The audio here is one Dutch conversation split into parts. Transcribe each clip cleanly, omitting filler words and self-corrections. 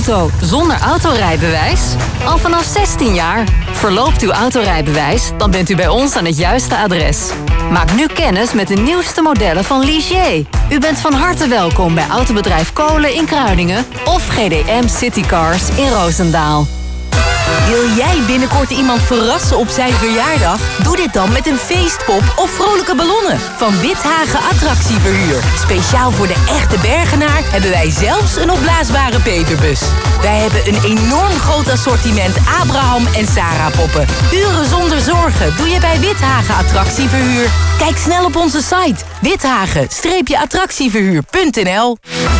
auto zonder autorijbewijs? Al vanaf 16 jaar. Verloopt uw autorijbewijs, dan bent u bij ons aan het juiste adres. Maak nu kennis met de nieuwste modellen van Ligier. U bent van harte welkom bij Autobedrijf Kolen in Kruiningen of GDM Citycars in Roosendaal. Wil jij binnenkort iemand verrassen op zijn verjaardag? Doe dit dan met een feestpop of vrolijke ballonnen van Withagen Attractieverhuur. Speciaal voor de echte Bergenaar hebben wij zelfs een opblaasbare peperbus. Wij hebben een enorm groot assortiment Abraham en Sarah poppen. Uren zonder zorgen doe je bij Withagen Attractieverhuur. Kijk snel op onze site withagen-attractieverhuur.nl.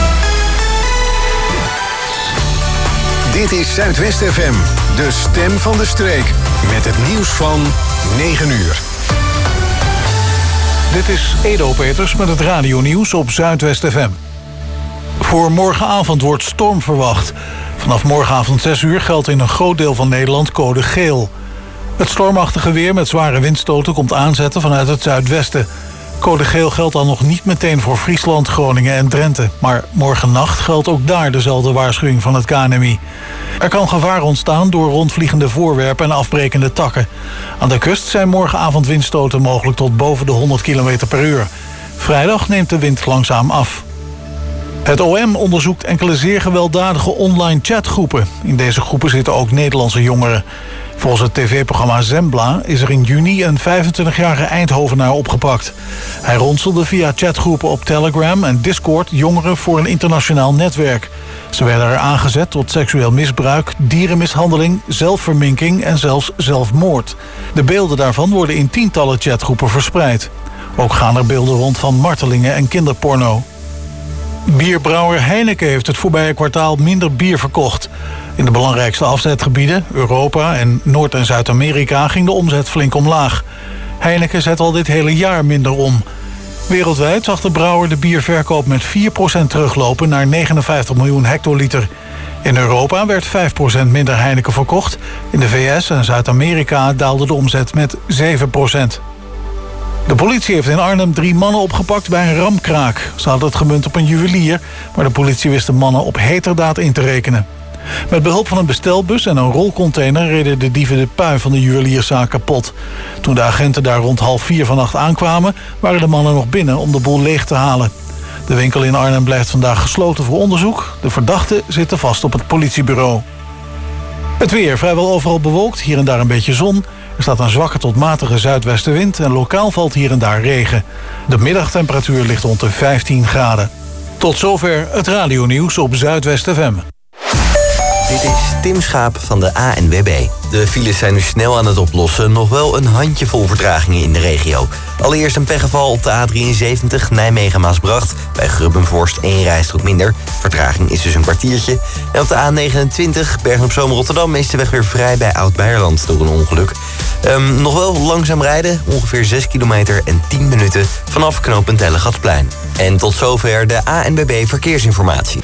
Dit is Zuidwest FM, de stem van de streek. Met het nieuws van 9 uur. Dit is Edo Peters met het radionieuws op Zuidwest FM. Voor morgenavond wordt storm verwacht. Vanaf morgenavond 6 uur geldt in een groot deel van Nederland code geel. Het stormachtige weer met zware windstoten komt aanzetten vanuit het zuidwesten. Code geel geldt al nog niet meteen voor Friesland, Groningen en Drenthe. Maar morgennacht geldt ook daar dezelfde waarschuwing van het KNMI. Er kan gevaar ontstaan door rondvliegende voorwerpen en afbrekende takken. Aan de kust zijn morgenavond windstoten mogelijk tot boven de 100 km per uur. Vrijdag neemt de wind langzaam af. Het OM onderzoekt enkele zeer gewelddadige online chatgroepen. In deze groepen zitten ook Nederlandse jongeren. Volgens het tv-programma Zembla is er in juni een 25-jarige Eindhovenaar opgepakt. Hij ronselde via chatgroepen op Telegram en Discord jongeren voor een internationaal netwerk. Ze werden er aangezet tot seksueel misbruik, dierenmishandeling, zelfverminking en zelfs zelfmoord. De beelden daarvan worden in tientallen chatgroepen verspreid. Ook gaan er beelden rond van martelingen en kinderporno. Bierbrouwer Heineken heeft het voorbije kwartaal minder bier verkocht. In de belangrijkste afzetgebieden, Europa en Noord- en Zuid-Amerika, ging de omzet flink omlaag. Heineken zet al dit hele jaar minder om. Wereldwijd zag de brouwer de bierverkoop met 4% teruglopen naar 59 miljoen hectoliter. In Europa werd 5% minder Heineken verkocht. In de VS en Zuid-Amerika daalde de omzet met 7%. De politie heeft in Arnhem 3 mannen opgepakt bij een ramkraak. Ze hadden het gemunt op een juwelier, maar de politie wist de mannen op heterdaad in te rekenen. Met behulp van een bestelbus en een rolcontainer reden de dieven de pui van de juwelierszaak kapot. Toen de agenten daar rond 3:30 vannacht aankwamen, waren de mannen nog binnen om de boel leeg te halen. De winkel in Arnhem blijft vandaag gesloten voor onderzoek. De verdachten zitten vast op het politiebureau. Het weer vrijwel overal bewolkt, hier en daar een beetje zon. Er staat een zwakke tot matige zuidwestenwind en lokaal valt hier en daar regen. De middagtemperatuur ligt rond de 15 graden. Tot zover het radionieuws op Zuidwest FM. Dit is Tim Schaap van de ANWB. De files zijn nu snel aan het oplossen. Nog wel een handjevol vertragingen in de regio. Allereerst een pechgeval op de A73 Nijmegen-Maasbracht. Bij Grubbenvorst 1 rijstrook minder. Vertraging is dus een kwartiertje. En op de A29 Bergen-op-Zoom-Rotterdam is de weg weer vrij bij Oud-Beijerland door een ongeluk. Nog wel langzaam rijden. Ongeveer 6 kilometer en 10 minuten vanaf knooppunt Hellegatsplein. En tot zover de ANWB Verkeersinformatie.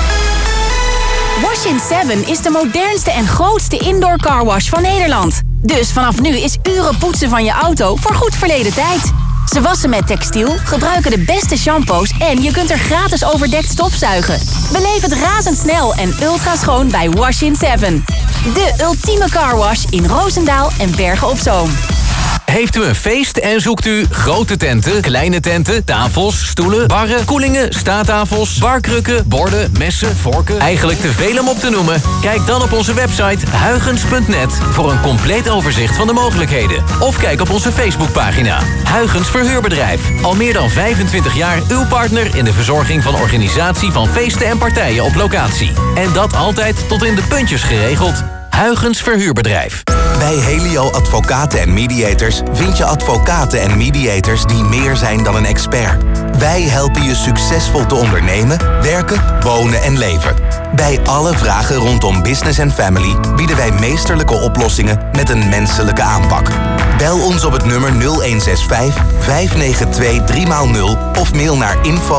Wash in 7 is de modernste en grootste indoor carwash van Nederland. Dus vanaf nu is uren poetsen van je auto voorgoed verleden tijd. Ze wassen met textiel, gebruiken de beste shampoos en je kunt er gratis overdekt stofzuigen. Beleef het razendsnel en ultra schoon bij Wash in 7. De ultieme carwash in Roosendaal en Bergen op Zoom. Heeft u een feest en zoekt u grote tenten, kleine tenten, tafels, stoelen, barren, koelingen, staattafels, barkrukken, borden, messen, vorken? Eigenlijk te veel om op te noemen? Kijk dan op onze website huygens.net voor een compleet overzicht van de mogelijkheden. Of kijk op onze Facebookpagina. Huygens Verhuurbedrijf. Al meer dan 25 jaar uw partner in de verzorging van organisatie van feesten en partijen op locatie. En dat altijd tot in de puntjes geregeld. Huygens Verhuurbedrijf. Bij Helio Advocaten en Mediators vind je advocaten en mediators die meer zijn dan een expert. Wij helpen je succesvol te ondernemen, werken, wonen en leven. Bij alle vragen rondom business en family bieden wij meesterlijke oplossingen met een menselijke aanpak. Bel ons op het nummer 0165 592 3x0 of mail naar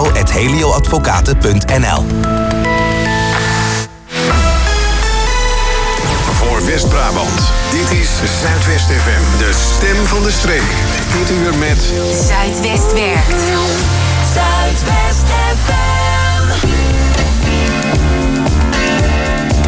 info@helioadvocaten.nl. West-Brabant. Dit is Zuidwest FM, de stem van de streek. Dit uur met Zuidwest werkt. Zuidwest FM.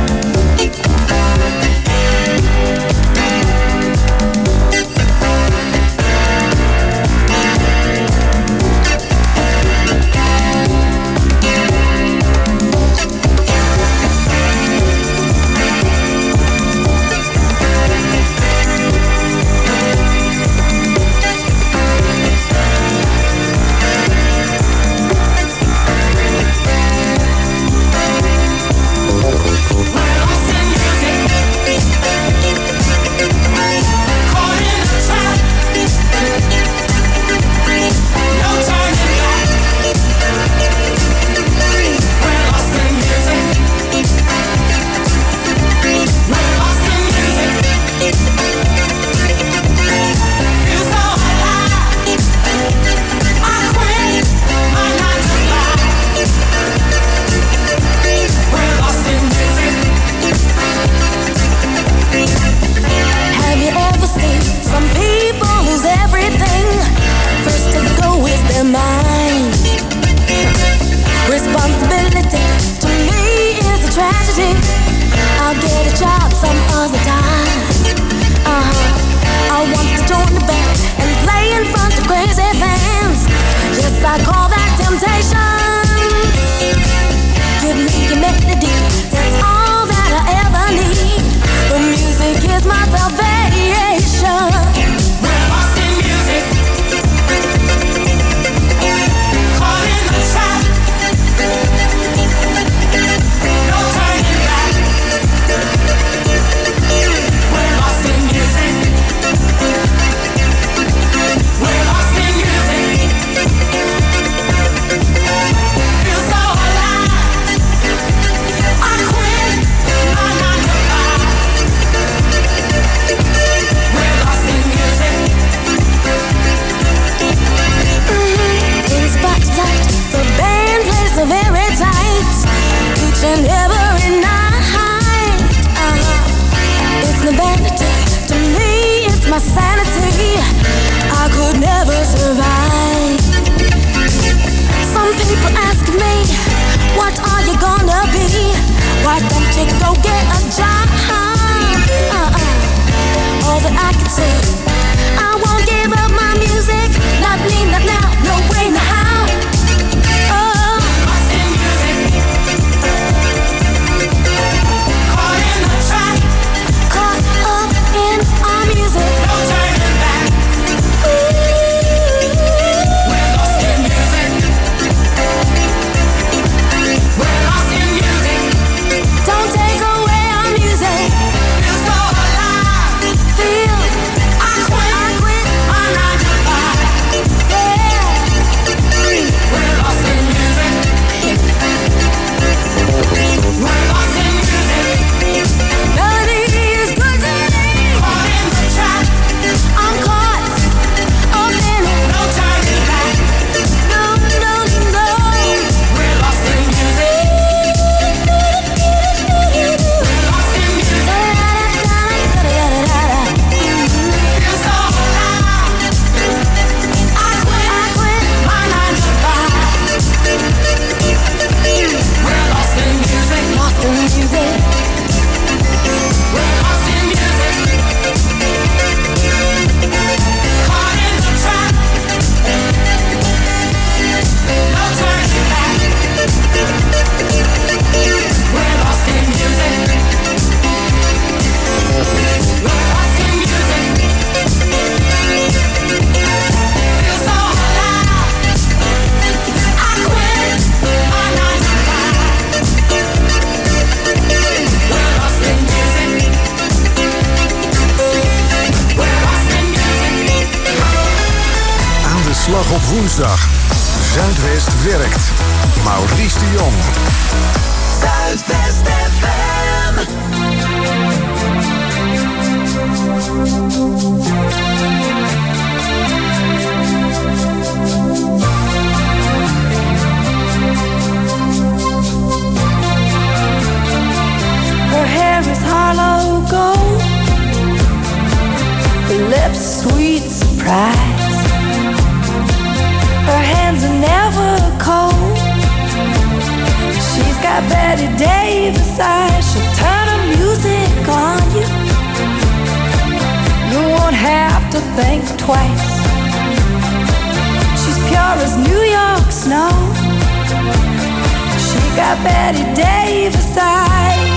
Slag op woensdag. Zuidwest werkt. Maurice de Jong. Zuidwest FM. Her hair is hollow gold, her lips sweet surprise. Her hands are never cold. She's got Betty Davis eyes. She'll turn her music on you. You won't have to think twice. She's pure as New York snow. She got Betty Davis eyes.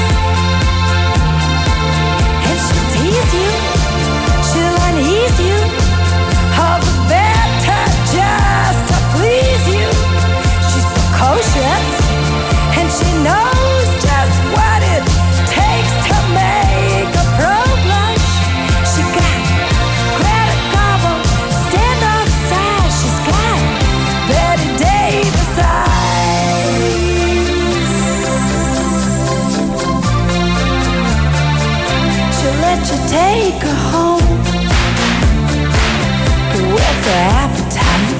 And she'll tease you, she'll unease you, all the better just to please you. She's precocious, and she knows just what it takes to make a pro blush. She got Greta Garbo, standoff size. She's got Betty Davis eyes. She'll let you take her home, whet's her appetite.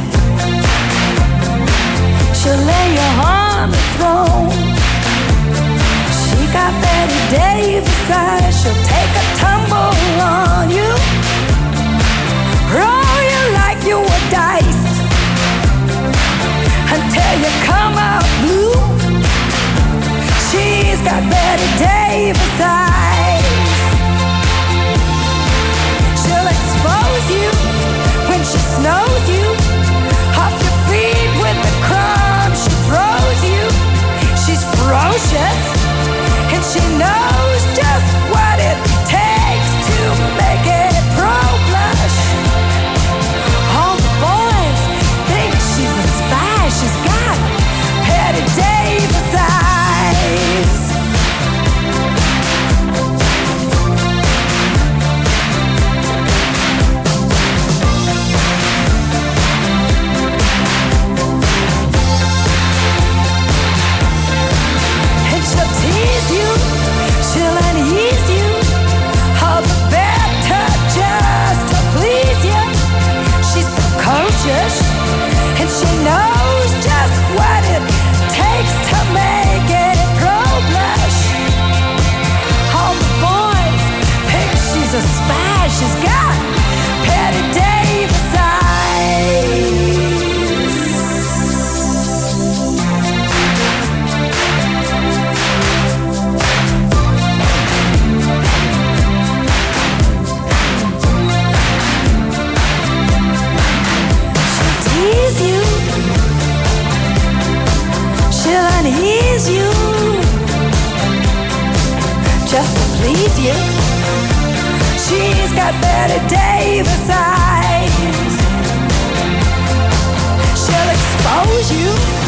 She'll lay you on the throne. She got Betty Davis eyes. She'll take a tumble on you, roll you like you were dice, until you come out blue. She's got Betty Davis eyes. She'll expose you when she snows you, off your feet with the crumbs she throws you. She's ferocious, and she knows just what it takes to make it pro blush. All the boys think she's a spy. She's got Betty Davis eyes. She'll tease you, she'll unease you, all the better just to please you. She's precocious, and she knows just what it takes to make it pro blush. All the boys think she's a spy. She's got Betty Davis eyes. You, she'll unease you, just to please you. She's got Betty Davis eyes. She'll expose you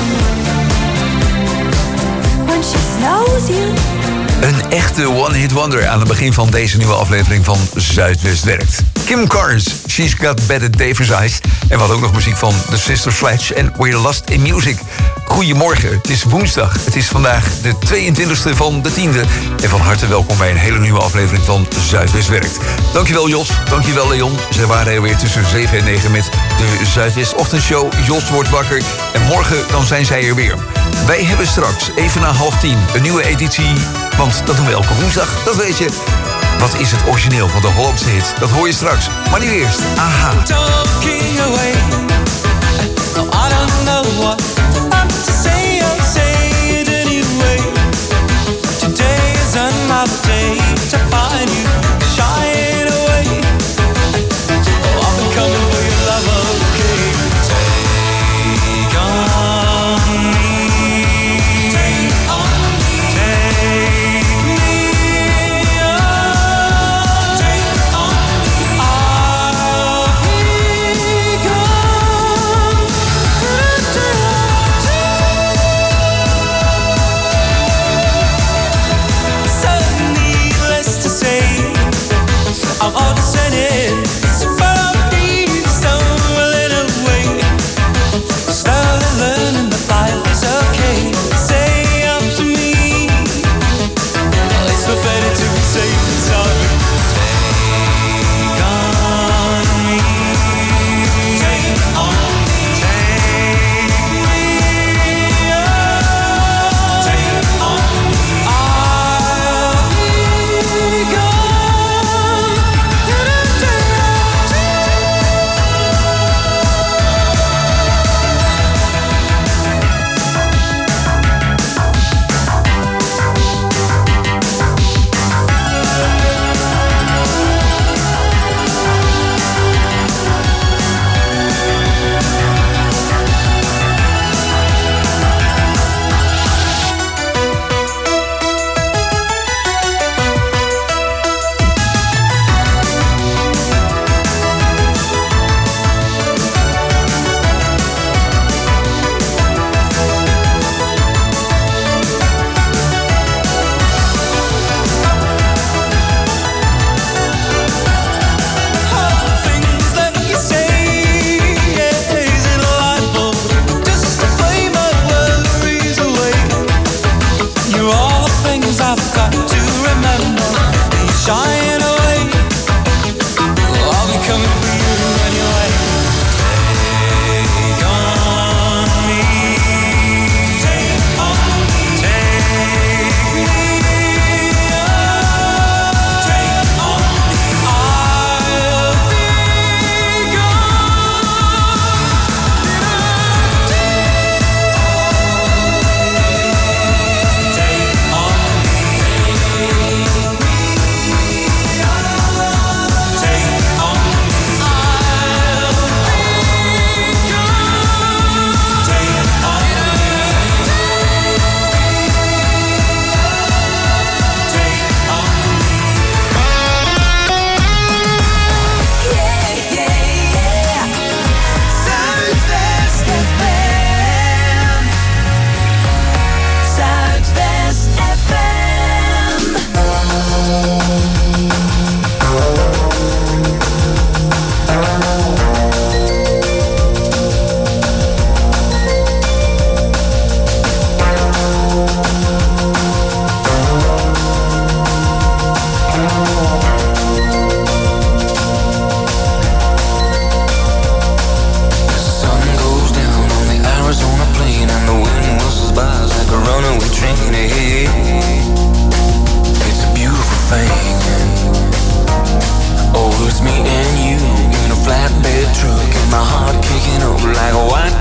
when she snows you. Een echte one-hit wonder aan het begin van deze nieuwe aflevering van Zuidwest werkt. Kim Carnes, She's Got Betty Davis Eyes. En we hadden ook nog muziek van The Sister Sledge en We're Lost in Music. Goedemorgen, het is woensdag. Het is vandaag de 22e van de 10e. En van harte welkom bij een hele nieuwe aflevering van Zuidwest werkt. Dankjewel Jos, dankjewel Leon. Zij waren er weer tussen 7 en 9 met de Zuidwest Ochtendshow. Jos wordt wakker en morgen dan zijn zij er weer. Wij hebben straks, even na 9:30, een nieuwe editie. Want dat doen we elke woensdag, dat weet je. Wat is het origineel van de Hollandse hit? Dat hoor je straks. Maar nu eerst, AHA. Talking away. No, I don't know what I'm to say. I'll say it anyway. Today is another day to find you shying away. Oh, I'm coming for your love, okay? Take on me. Take on me. Take me on. Take on me. I'll be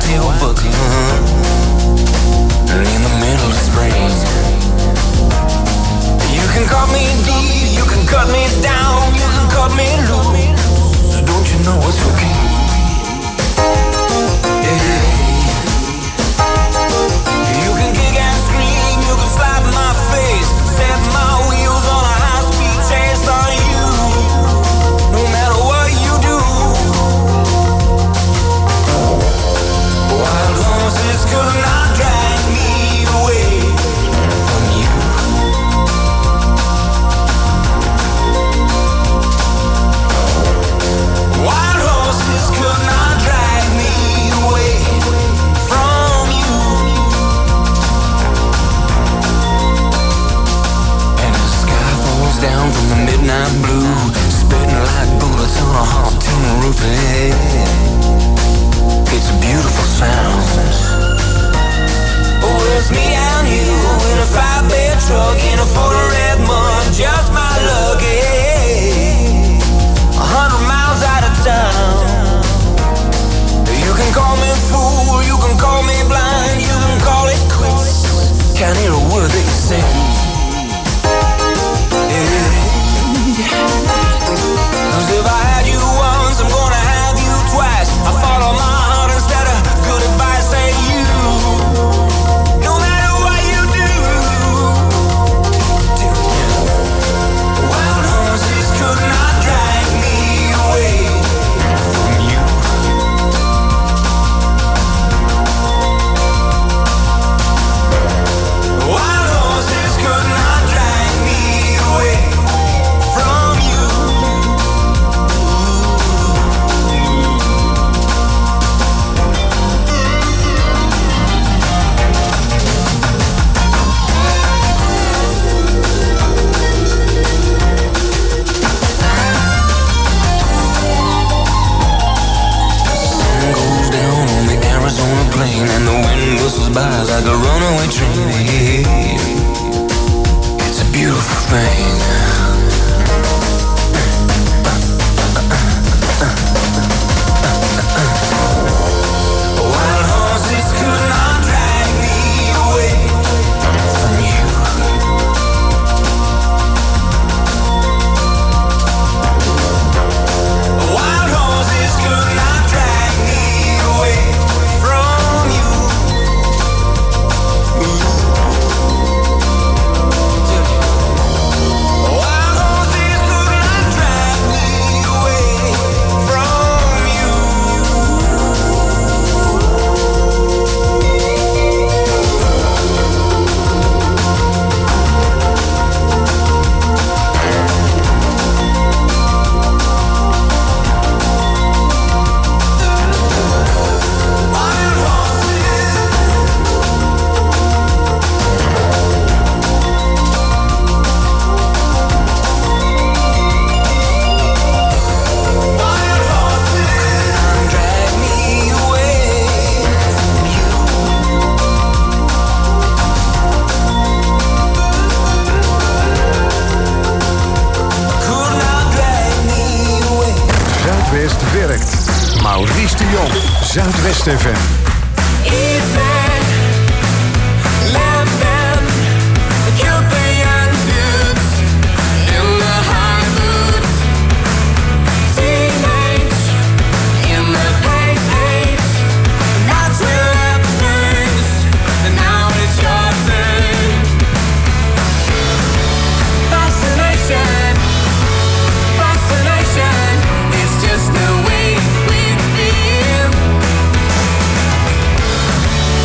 tail buckling in the middle of spring. You can cut me deep, you can cut me down, you can cut me loose. Don't you know it's okay? Yeah. You can kick and scream, you can slap my face, set my wheels on a high-speed chase on you. No matter what you do, wild horses could not drag me away from you. Wild horses could not drag me away from you. And the sky falls down from the midnight blue, spitting like bullets on a hot tin roof. It's a beautiful sound. Oh, it's me and you in a 5-bed truck in a Ford red mud, just my luck. 100 miles out of town. You can call me fool, you can call me blind, you can call it quits. Can't hear a word that you say. Cause if I had you once, I'm gonna have you twice. I follow my heart instead of good advice. Say you, no matter what you do, wild horses could not drag me away from you. Wild horses could not drag me away from you. Sun goes down on the Arizona plain, and the wind whistles by like a runaway train. It's a beautiful thing. Wild horses could not drag me away from you. Wild horses could not drag me away from you. Wild horses could not drag me away from you. Wild horses. Wild horses could not drag me away from you. Could not drag me away. Zuidwest werkt. Maurice de Jong, Zuidwest FM. It's just the way we feel.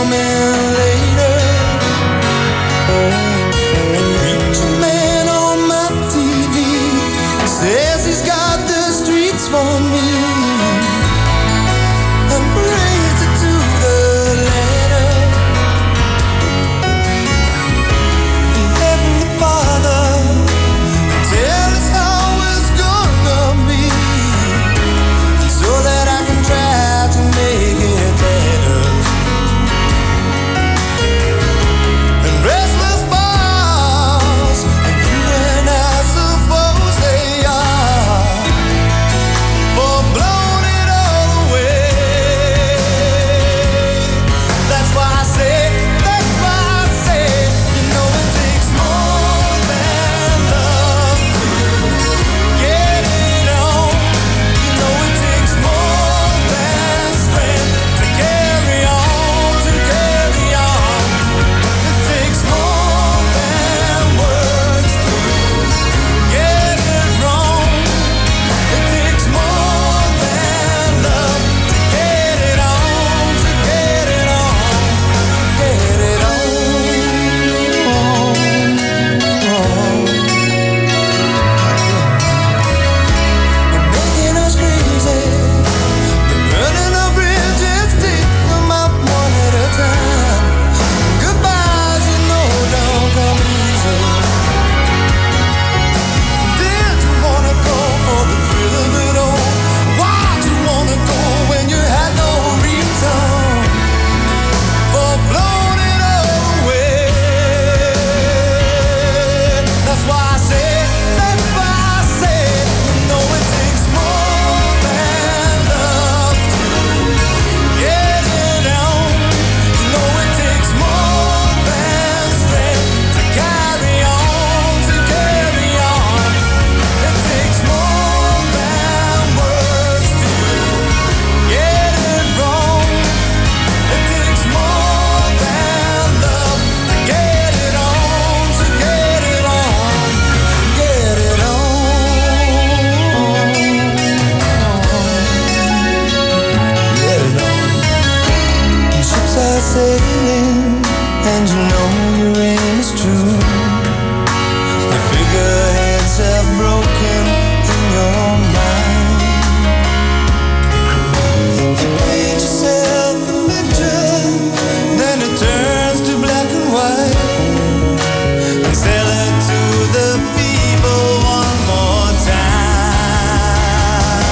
coming later. And preacher man on my TV says he's got the streets for me. And praise it to the letter. Heavenly Father, tell us how it's gonna be, so that I can try to make it better. And restless bars, and you and I suppose they are, for blowing it all away. That's why I say, you know it takes more than love to get it on. You know it takes more than strength to carry on, to carry on. It takes more than words to get it wrong. It takes more than love to get it on, to get it on, get it on. They're making us crazy. They're burning our bridges, take them up one at a time. Goodbyes, you know, don't come easy. Did you wanna go for the thrill of it all? Why'd you wanna go when you had no reason for blowing it all away? That's why I say, you know it takes more than love to get it on. You know it takes more than strength to carry on, to carry on. It takes more than words to get it wrong. It takes more than love to get it on, to get it on, get it on. Get it on. And ships are sailing, and you know your aim is true. The figureheads have broken in your mind. You paint yourself a picture, then it turns to black and white. And sell it to the people one more time.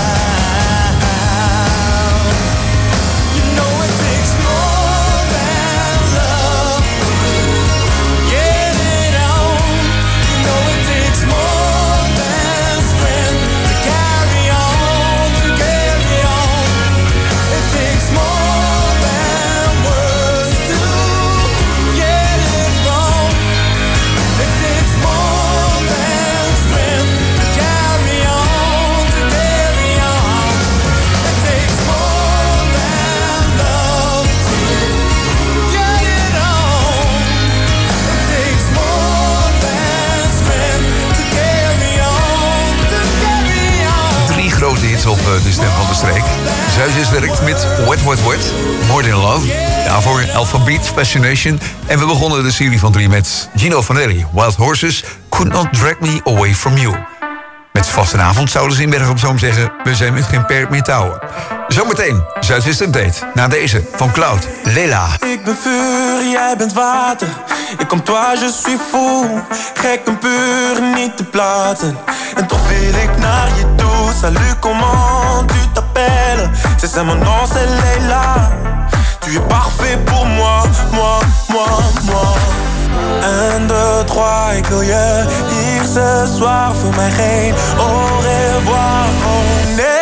You know it takes more than love to get it on. You know it takes more than strength to carry on, to carry on. It takes more than words to get it wrong. It takes more than strength to carry on, to carry on. It takes more than love to get it on. It takes more than strength to carry on, to carry on. 3 grote hits op de stem van de streek. Zuidwest werkt met Wet, More Than Love. Daarvoor Alphabet, Fascination. En we begonnen de serie van 3 met Gino Vanelli, Wild Horses, Could Not Drag Me Away From You. Met vastenavond zouden ze in Bergen op Zoom zeggen, we zijn met geen perk meer touwen. Zometeen, Zuidwest Update. Na deze van Cloud, Lela. Ik ben vuur, jij bent water. Ik comme toi, je suis fou. Gek en puur, niet te plaatsen. En toch wil ik naar je toe. Salut, comment tu t'appelles? C'est mon nom, c'est Leila. Tu es parfait pour moi, moi, moi, moi. 1, 2, 3, ik wil je hier ce soir. Voor mij geen au revoir, oh nee.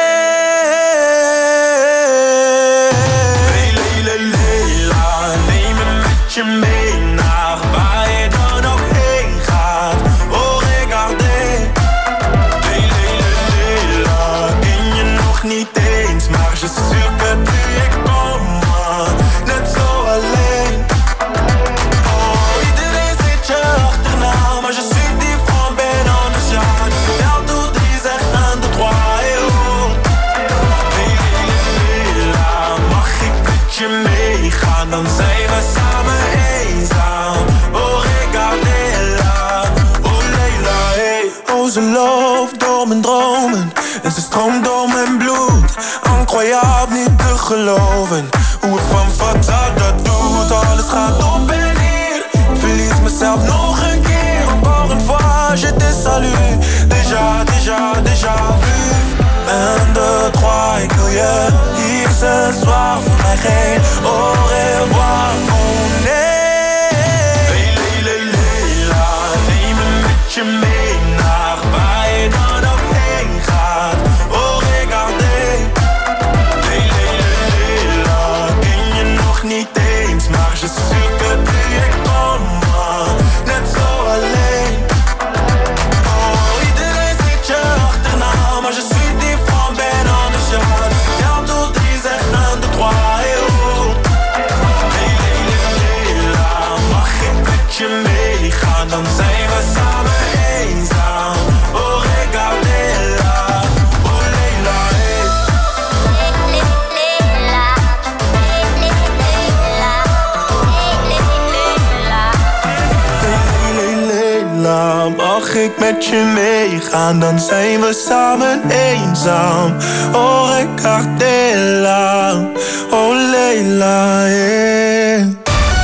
Je mee naar waar je dan ook heen gaat. Oh, regardez. Leila, ken je nog niet eens, maar je suis sûr que tu es comme moi. Net zo alleen. Oh, iedereen zit je achterna, maar je suis différent, ben anders, ja. Tel toe 3, zeg 1, 2, 3, oh. ze loopt door mijn dromen en ze stroomt door mijn bloed. Incroyable, niet te geloven hoe het van fataal dat doet. Alles gaat op en neer, verlies mezelf nog een keer. Encore une fois, je te salue. Déjà vu. 1, 2, 3, ik wil je hier ce soir. Voor mij geen au revoir, oh nee. Neem me met je mee naar waar je dan ook heen gaat. Oh, regardez. Ken je nog niet eens, maar je suis que tu es comme moi. Net zo alleen. Oh, iedereen zit je achterna, maar je suis différent, ben anders, ja. Tel tot 3, zeg 1, 2, 3, oh. Mag ik met je meegaan, dan zijn we samen eenzaam. Oh, regardez-la, oh Leila, hey. Leila, mag ik met je meegaan, dan zijn we samen eenzaam. Oh, regardez-la, oh Leila, hey.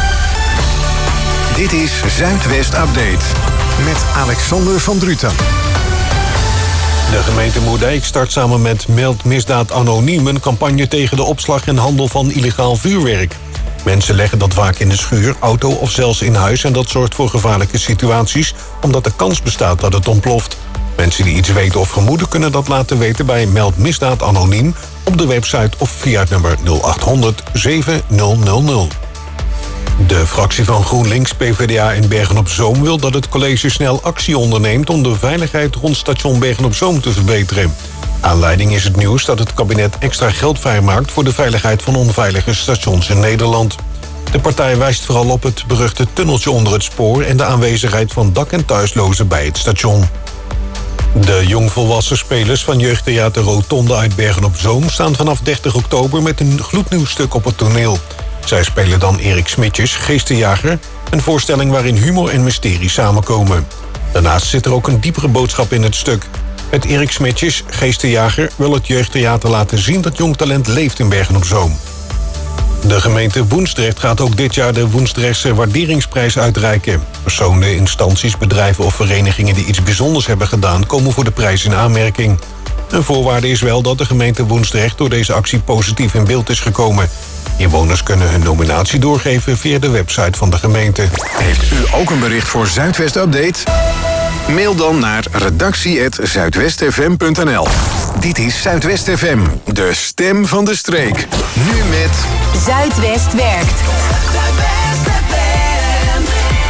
Dit is Zuidwest Update met Alexander van Druten. De gemeente Moerdijk start samen met Meld Misdaad Anoniem een campagne tegen de opslag en handel van illegaal vuurwerk. Mensen leggen dat vaak in de schuur, auto of zelfs in huis en dat zorgt voor gevaarlijke situaties omdat de kans bestaat dat het ontploft. Mensen die iets weten of vermoeden kunnen dat laten weten bij Meld Misdaad Anoniem op de website of via het nummer 0800 7000. De fractie van GroenLinks PvdA in Bergen-op-Zoom wil dat het college snel actie onderneemt om de veiligheid rond station Bergen-op-Zoom te verbeteren. Aanleiding is het nieuws dat het kabinet extra geld vrijmaakt voor de veiligheid van onveilige stations in Nederland. De partij wijst vooral op het beruchte tunneltje onder het spoor en de aanwezigheid van dak- en thuislozen bij het station. De jongvolwassen spelers van jeugdtheater Rotonde uit Bergen-op-Zoom staan vanaf 30 oktober met een gloednieuw stuk op het toneel. Zij spelen dan Erik Smitjes, Geestenjager, een voorstelling waarin humor en mysterie samenkomen. Daarnaast zit er ook een diepere boodschap in het stuk. Met Erik Smitjes, Geestenjager, wil het jeugdtheater laten zien dat jong talent leeft in Bergen-op-Zoom. De gemeente Woensdrecht gaat ook dit jaar de Woensdrechtse Waarderingsprijs uitreiken. Personen, instanties, bedrijven of verenigingen die iets bijzonders hebben gedaan komen voor de prijs in aanmerking. Een voorwaarde is wel dat de gemeente Woensdrecht door deze actie positief in beeld is gekomen. Inwoners kunnen hun nominatie doorgeven via de website van de gemeente. Heeft u ook een bericht voor Zuidwest Update? Mail dan naar redactie@zuidwestfm.nl. Dit is Zuidwest FM, de stem van de streek. Nu met Zuidwest werkt. Zuidwest FM.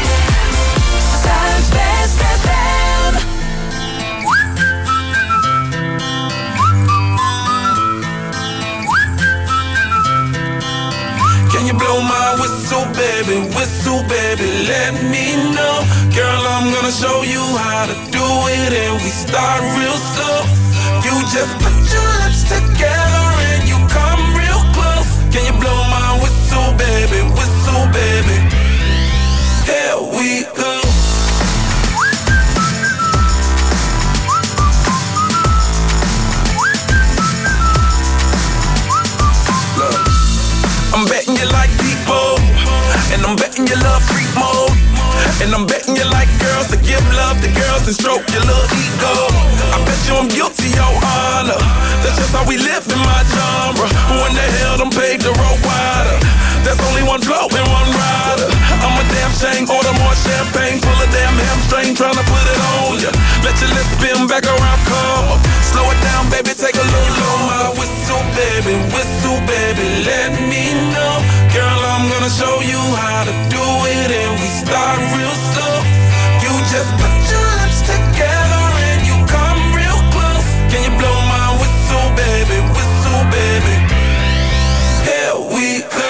Zuidwest FM. Can you blow my whistle, baby, let me know. Girl, I'm gonna show you how to do it and we start real slow. You just put your lips together and you come real close. Can you blow my whistle, baby, here we go. Look, I'm betting you like people, and I'm betting you love freak mode, and I'm betting you like girls to give love to girls and stroke your little ego. I bet you I'm guilty, your honor. That's just how we live in my genre. Who in the hell done paved the road wider? There's only one flow and one rider. I'm a damn shame, order more champagne, pull a damn hamstring, tryna put it on ya. Let your lips spin back around, come up. Slow it down, baby, take a little low. My whistle, baby, let me know. Girl, I'm gonna show you how to do it and we start real slow. You just put your lips together and you come real close. Can you blow my whistle, baby, here we go.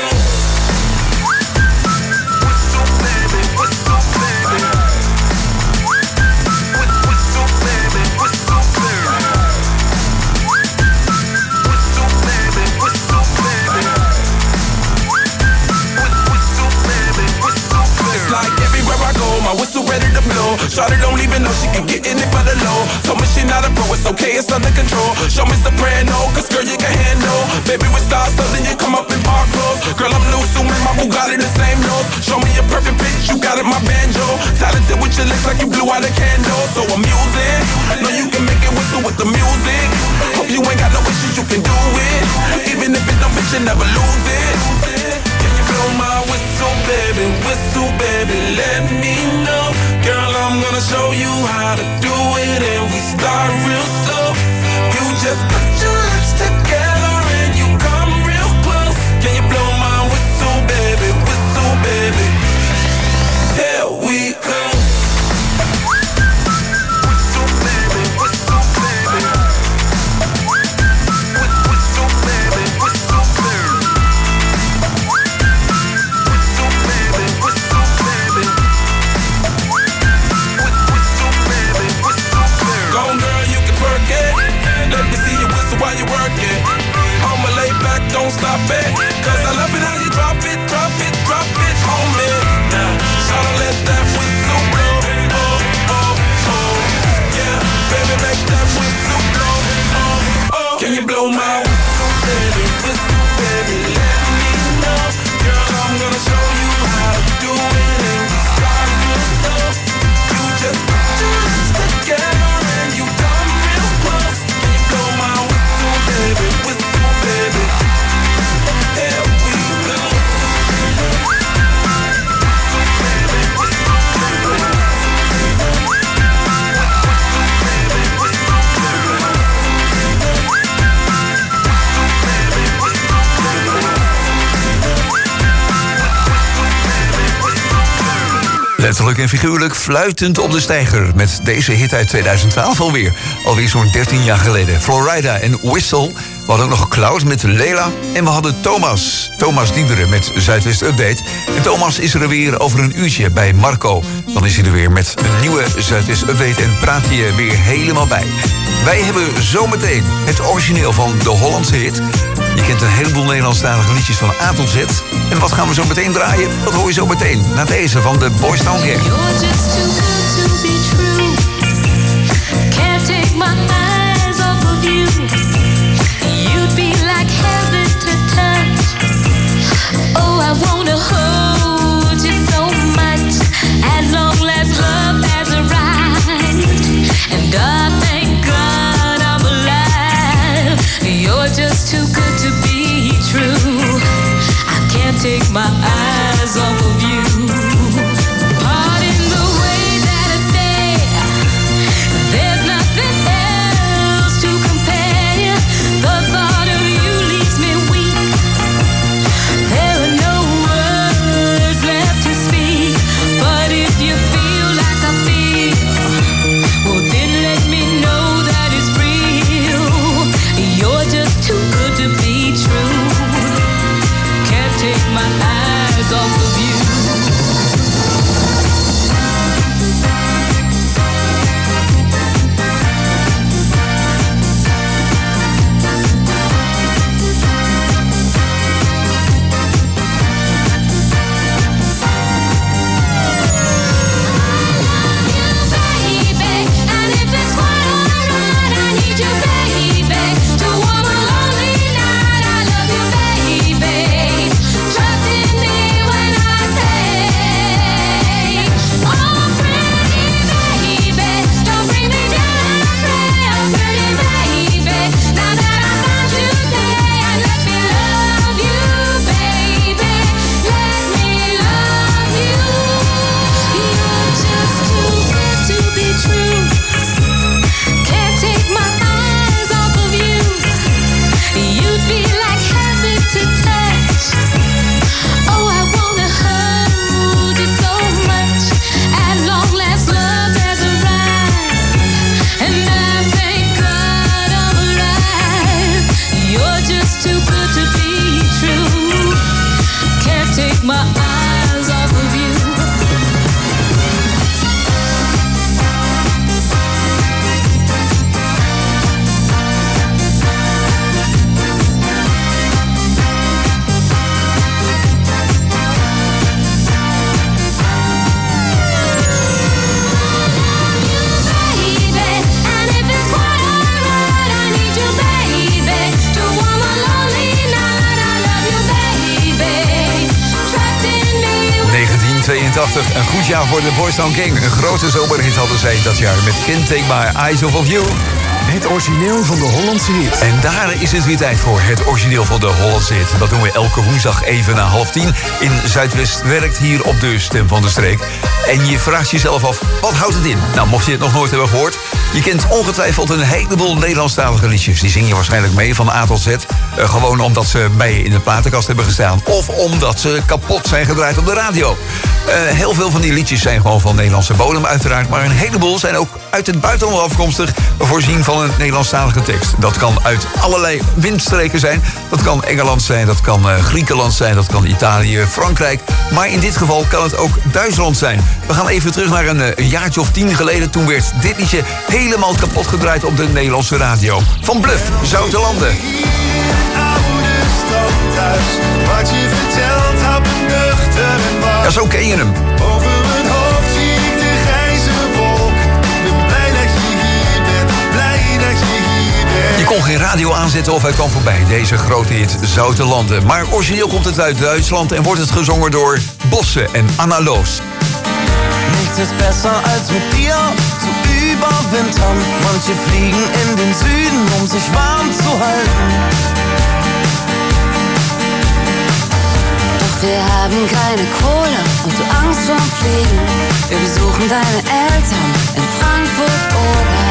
it's okay, it's under control. Show me soprano, cause girl, you can handle. Baby, we start something, you come up in park clothes. Girl, I'm new, so my Bugatti the same nose. Show me a perfect pitch, you got it, my banjo. Talented with your lips like you blew out a candle. So amusing, know you can make it whistle with the music. Hope you ain't got no issues, you can do it. Even if it don't fit, you never lose it. Can you blow my whistle, baby, let me know. Girl, I'm gonna show you how to do it, and we start real slow. You just put your lips together and you come real close. Can you blow my whistle, baby, here we go. Whistle, baby, whistle, baby. Whistle, baby, whistle, baby. Whistle, baby, whistle, baby. Whistle, baby, whistle, baby. Go on, girl, you can twerk it. Let me see you whistle while you work it. I'ma lay back, don't stop it. Cause I love it how you drop it, drop it, drop it on me. Tryna let that whistle blow. Oh, oh, oh. Yeah, baby, make that whistle blow. Oh, oh. Can you blow my whistle, baby? Whistle, baby, let me know. Girl, I'm gonna show you how to do it, and we start real slow. You just put your lips together and you come real close. Can you blow my whistle, baby? Whistle, baby. Here we go. Letterlijk en figuurlijk fluitend op de steiger. Met deze hit uit 2012 alweer. Alweer zo'n 13 jaar geleden. Florida en Whistle. We hadden ook nog Cloud met Leila. En we hadden Thomas. Thomas Diederen met Zuidwest Update. En Thomas is er weer over een uurtje bij Marco. Dan is hij er weer met een nieuwe Zuidwest Update. En praat hij je weer helemaal bij. Wij hebben zometeen het origineel van de Hollandse hit. Je kent een heleboel Nederlandstalige liedjes van A tot Z. En wat gaan we zo meteen draaien? Dat hoor je zo meteen. Na deze van de Boys Town Gang. You're just too good to be true. Can't take my eyes off of you. You'd be like heaven to touch. Oh, I wanna hold you so much. As long as love has arrived. And I thank God I'm alive. You're just too good to be true. I can't take my eyes off of you. Pardon the way that I stare. There's nothing else to compare. The thought of you leaves me weak. There are no words left to speak. But if you feel like 1982. Een goed jaar voor de Boys Town Gang. Een grote zomerhit hadden zij dat jaar met Can't Take My Eyes Off of You. Het origineel van de Hollandse hit. En daar is het weer tijd voor, het origineel van de Hollandse hit. Dat doen we elke woensdag even na 9:30 in Zuidwest Werkt hier op de Stem van de Streek. En je vraagt jezelf af, wat houdt het in? Nou, mocht je het nog nooit hebben gehoord, je kent ongetwijfeld een heleboel Nederlandstalige liedjes. Die zing je waarschijnlijk mee van A tot Z. Gewoon omdat ze bij je in de platenkast hebben gestaan. Of omdat ze kapot zijn gedraaid op de radio. Heel veel van die liedjes zijn gewoon van Nederlandse bodem uiteraard. Maar een heleboel zijn ook uit het buitenland afkomstig, voorzien van een Nederlandstalige tekst. Dat kan uit allerlei windstreken zijn. Dat kan Engeland zijn, dat kan Griekenland zijn, dat kan Italië, Frankrijk. Maar in dit geval kan het ook Duitsland zijn. We gaan even terug naar een jaartje of 10 geleden. Toen werd dit liedje helemaal kapot gedraaid op de Nederlandse radio. Van Bluff, Zoute Landen. Wat je vertelt, houdt me nuchter en warm. Ja, zo ken je hem. Over mijn hoofd zie ik de grijze wolk. Ben blij dat je hier bent, blij dat je hier bent. Je kon geen radio aanzetten of hij kwam voorbij. Deze grote hit, Zoute Landen. Maar origineel komt het uit Duitsland en wordt het gezongen door Bosse en Anna Loos. Nichts ist besser als mit dir zu überwintern. Manche fliegen in den Süden, sich warm zu halten. Doch wir haben keine Kohle und du Angst vorm Fliegen. Wir besuchen deine Eltern in Frankfurt oder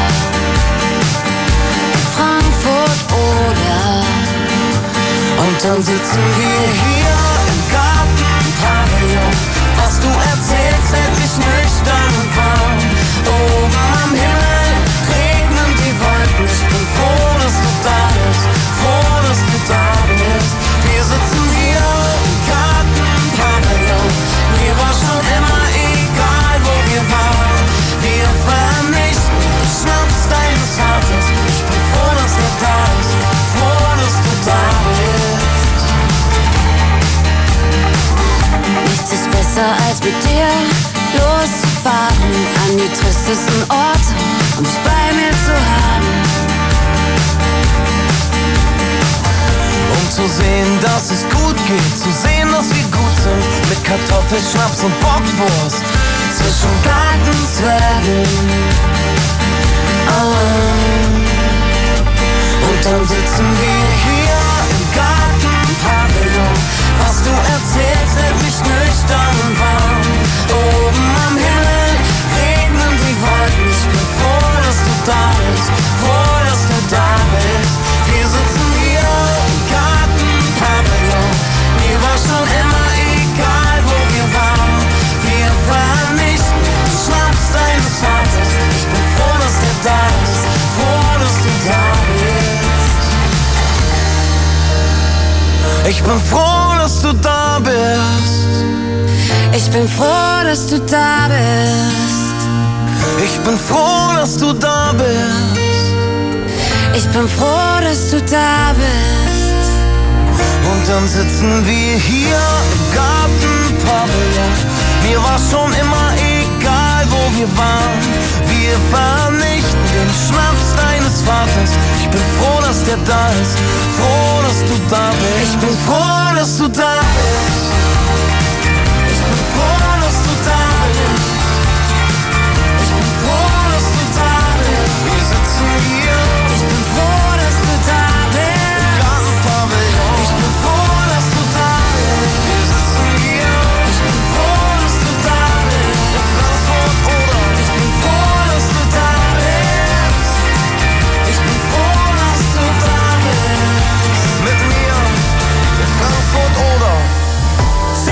Und dann sitzen wir hier im Gartenpavillon. Was du erzählst, hält mich nüchtern und warm. Oben am Himmel regnen die Wolken. Ich bin froh, dass du da bist, froh, dass du da bist. Wir sitzen hier im Gartenpavillon. Mir war schon immer egal, wo wir waren. Wir vernichten den Schnaps deines Vaters. Ich bin froh, dass er da ist, froh, dass du da bist. Nichts ist besser als mit dir loszufahren an die tristesten Orte, um dich bei mir zu haben. Um zu sehen, dass es gut geht, zu sehen, dass wir gut sind, mit Kartoffelschnaps und Bockwurst zwischen Gartenzwergen. Und dann sitzen wir hier im Gartenpavillon. Was du erzählst, hält mich nüchtern und warm. Oben am Himmel regnen die Wolken. Ich bin froh, dass du da bist, froh, dass du da bist. Wir sitzen hier im Gartenpavillon. Mir war schon immer egal, wo wir waren. Wir vernichten den Schnaps deines Vaters. Ich bin froh, dass der da ist, froh, dass du da bist. Ich bin froh, dass du da bist. Ich bin froh, dass du da bist. Ich bin froh, dass du da bist. Ich bin froh, dass du da bist. Und dann sitzen wir hier im Gartenpavillon. Mir war schon immer egal, wo wir waren. Wir vernichten den Schnaps deines Vaters. Ich bin froh, dass der da ist, froh, dass du da bist. Ich bin froh, dass du da bist. Ich bin froh, dass du da bist. Ich bin froh, dass du da bist. Wir sitzen hier. Ich bin froh, dass du da bist. Im Gartenpavillon. Ich bin froh, dass du da bist. Wir sitzen hier. Ich bin froh, dass du da bist. In Frankfurt oder. Ich bin froh, dass du da bist. Ich bin froh, dass du da bist. Mit mir in Frankfurt oder.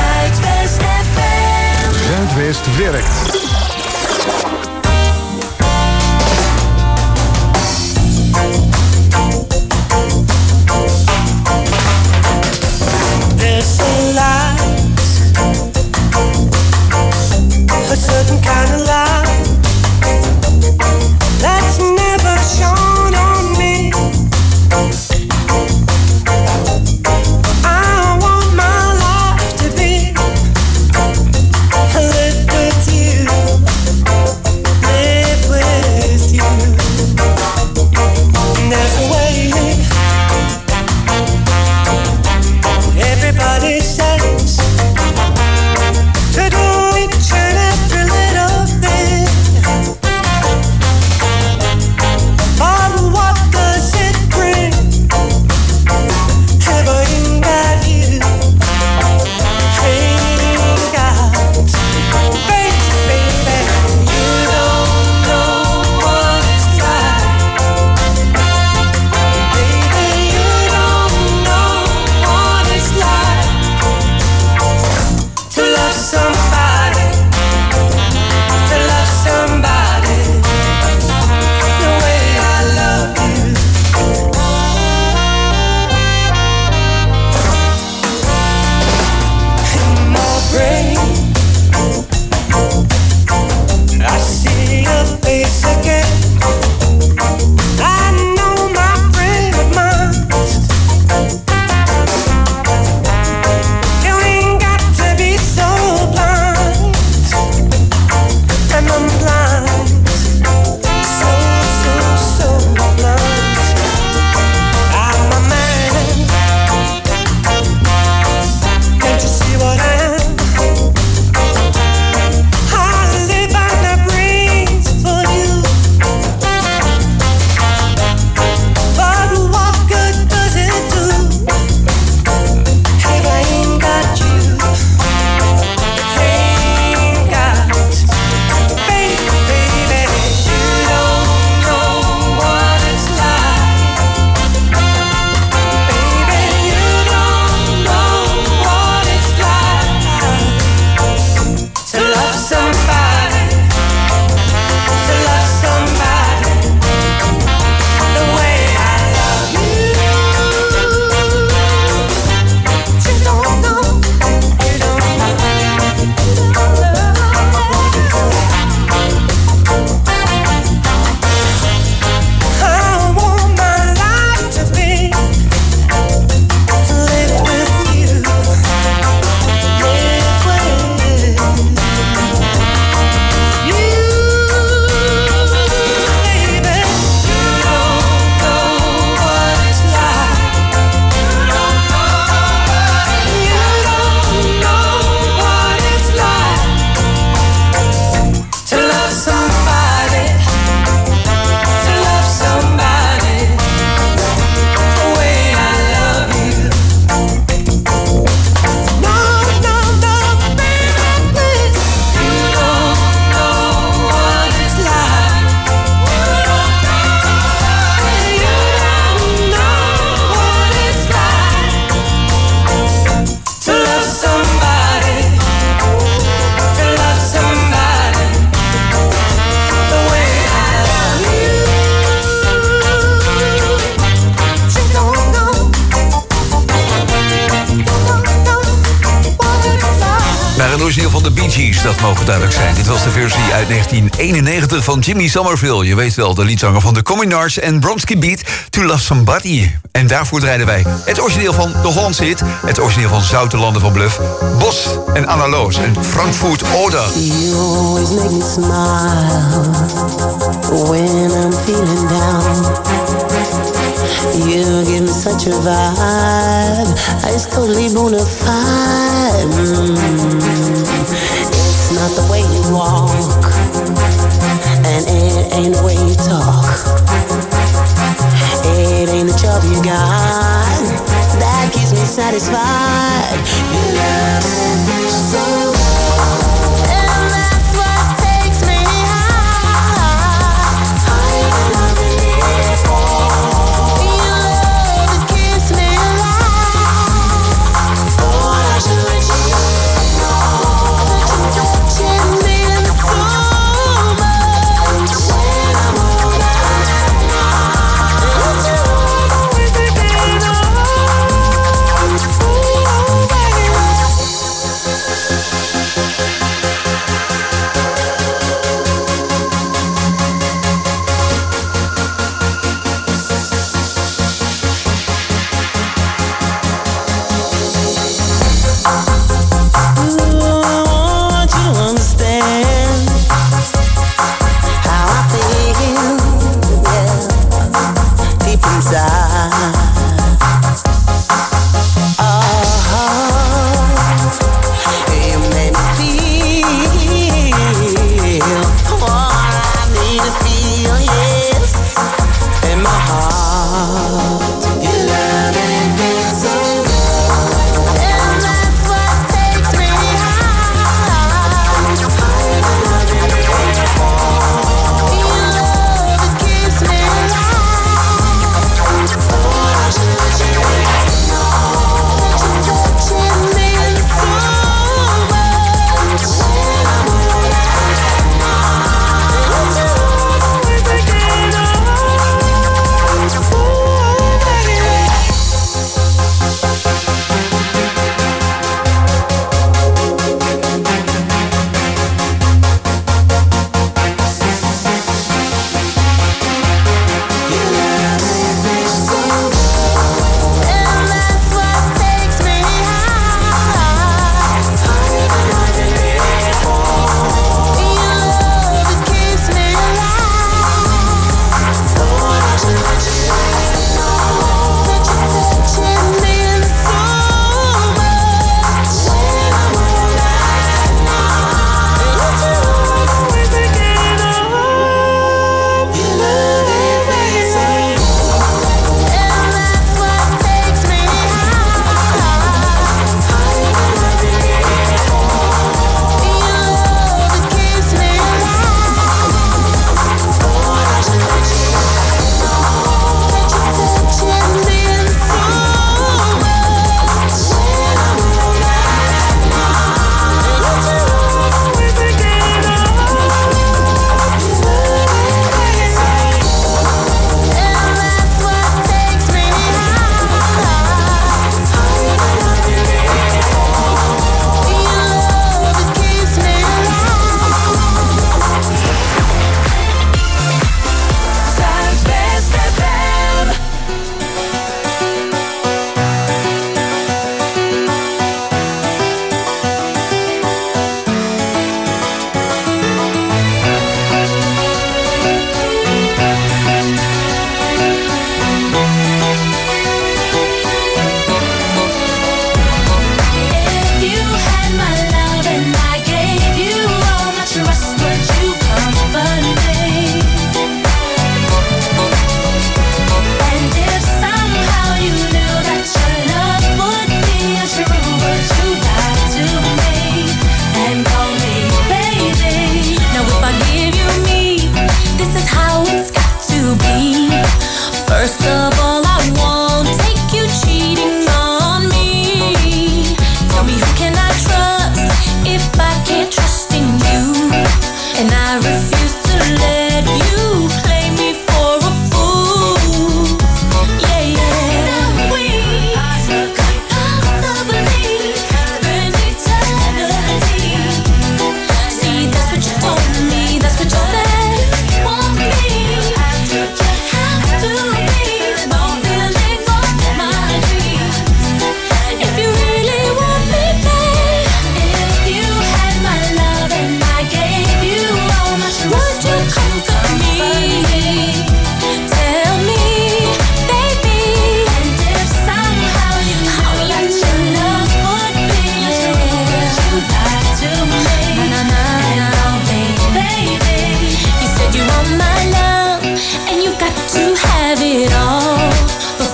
de Bee Gees, dat mogen duidelijk zijn. Dit was de versie uit 1991 van Jimmy Somerville. Je weet wel, de liedzanger van de Communards en Bronski Beat, To Love Somebody. En daarvoor draaiden wij het origineel van de Hollandse hit, het origineel van Zoute Landen van Bluff, Bos en Anna Loos en Frankfurt Oder. You always make me smile when I'm feeling down. You give me such a vibe, it's totally bona fide. It's not the way you walk, and it ain't the way you talk. It ain't the job you got that keeps me satisfied. You love me so.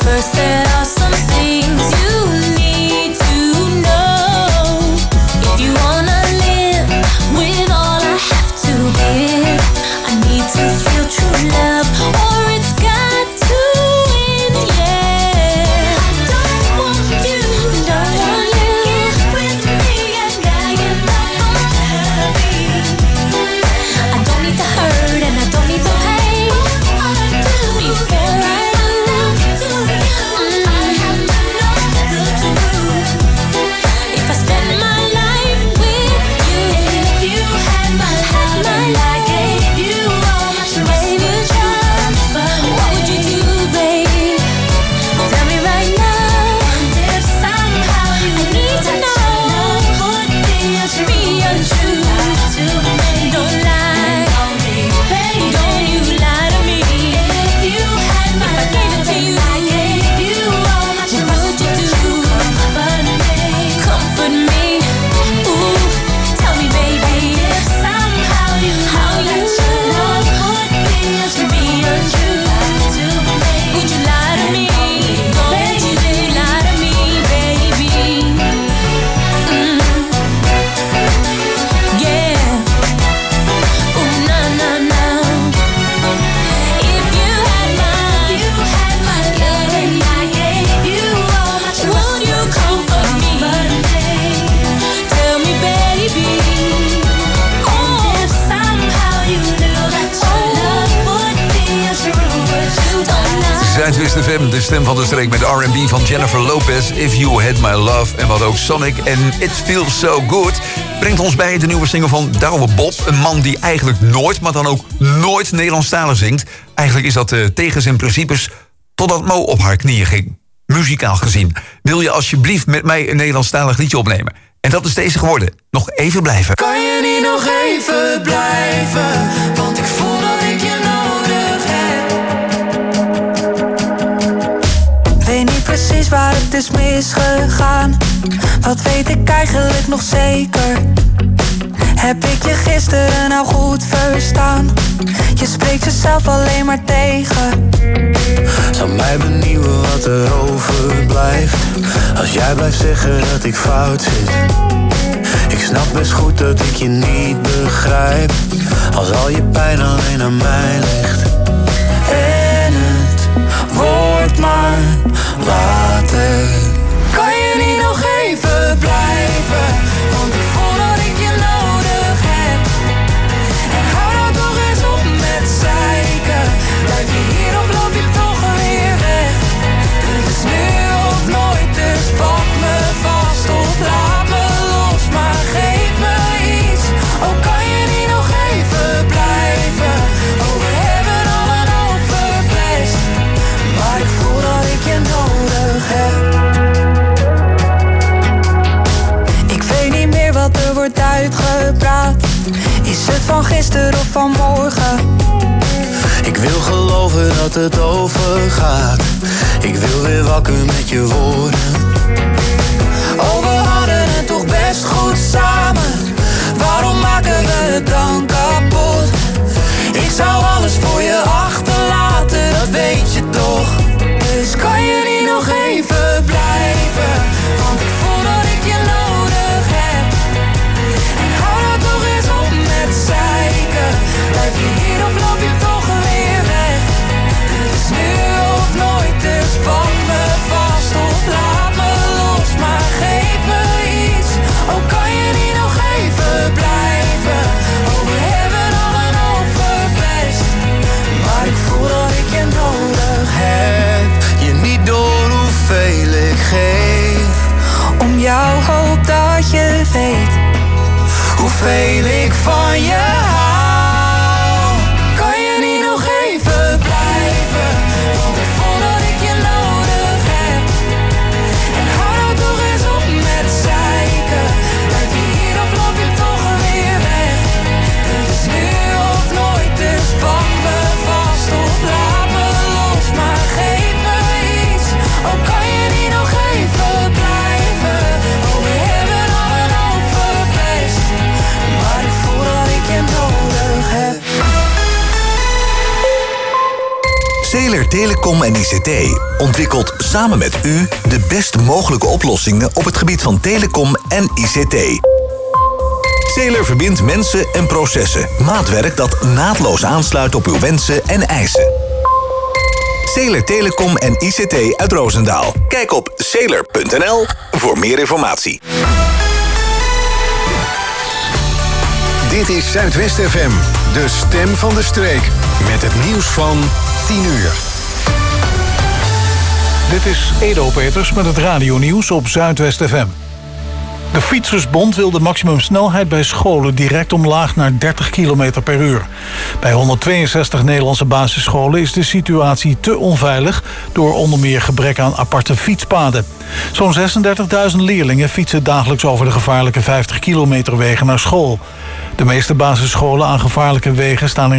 First, there are some things you need to know. If you wanna live with all I have to give, I need to feel true love, or it's got to end, yeah. I don't want you to get with me and I am not unhappy. I don't need the hurt and I don't need the pain. Before I if I spend my life with you, if you had my love and I gave you all my trust, what would you do, babe? Tell me right now. If somehow you need to know, would be untrue to me. Don't lie, don't you lie to me. If you had my love and I gave you all my trust, what would you do? Comfort me, ooh, tell me, baby, if somehow you know that your love would be untrue to me. Would you lie to me? Don't you lie to me, baby. Yeah. Ooh, na na na. If you had my love and I gave you all my trust, would you comfort me? Tell me, baby. Oh, if somehow you knew that your love would be untrue, don't lie. Zuidwest FM, de stem van de streek met R&B van Jennifer Lopez, If You Had My Love. En wat ook Sonic en It Feels So Good brengt ons bij de nieuwe single van Douwe Bob. Een man die eigenlijk nooit, maar dan ook nooit Nederlandstalig zingt. Eigenlijk is dat tegen zijn principes, totdat Mo op haar knieën ging. Muzikaal gezien. Wil je alsjeblieft met mij een Nederlandstalig liedje opnemen? En dat is deze geworden. Nog even blijven. Kan je niet nog even blijven? Want ik voel dat ik je nodig heb. Weet niet precies waar het is misgegaan. Wat weet ik eigenlijk nog zeker? Heb ik je gisteren nou goed verstaan? Je spreekt jezelf alleen maar tegen. Zou mij benieuwen wat er overblijft als jij blijft zeggen dat ik fout zit. Ik snap best goed dat ik je niet begrijp als al je pijn alleen aan mij ligt. En het wordt maar later. Kan je niet nog even blijven? Want ik voel dat ik je nodig heb. En hou nou toch eens op met zeiken. Blijf je hier of loop je toch weer weg? Het is nu of nooit, dus pak me vast of laat me los. Maar geef me iets, oh kan je niet nog even blijven? Oh we hebben al een hoop verpest, maar ik voel dat ik je nodig heb. Ik weet niet meer wat er wordt uitgepraat. Is het van gisteren of van morgen? Ik wil geloven dat het overgaat. Ik wil weer wakker met je woorden. Oh, we hadden het toch best goed samen. Waarom maken we het dan kapot? Ik zou alles voor je achterlaten, dat weet je toch. Dus kan je niet nog even blijven? Want ik voel dat ik je nodig heb. En hou nou toch eens op met zeiken. Blijf je hier of loop je toch weer weg? Het is nu of nooit, dus pak me vast of laat me los. Maar geef me iets, oh kan je niet nog even blijven? Oh we hebben al een Zeeler Telecom en ICT ontwikkelt samen met u de best mogelijke oplossingen op het gebied van telecom en ICT. Zeeler verbindt mensen en processen. Maatwerk dat naadloos aansluit op uw wensen en eisen. Zeeler Telecom en ICT uit Roosendaal. Kijk op zeeler.nl voor meer informatie. Dit is Zuidwest FM, de stem van de streek. Met het nieuws van 10 uur. Dit is Edo Peters met het radionieuws op Zuidwest FM. De Fietsersbond wil de maximumsnelheid bij scholen direct omlaag naar 30 km per uur. Bij 162 Nederlandse basisscholen is de situatie te onveilig door onder meer gebrek aan aparte fietspaden. Zo'n 36.000 leerlingen fietsen dagelijks over de gevaarlijke 50 kilometer wegen naar school. De meeste basisscholen aan gevaarlijke wegen staan in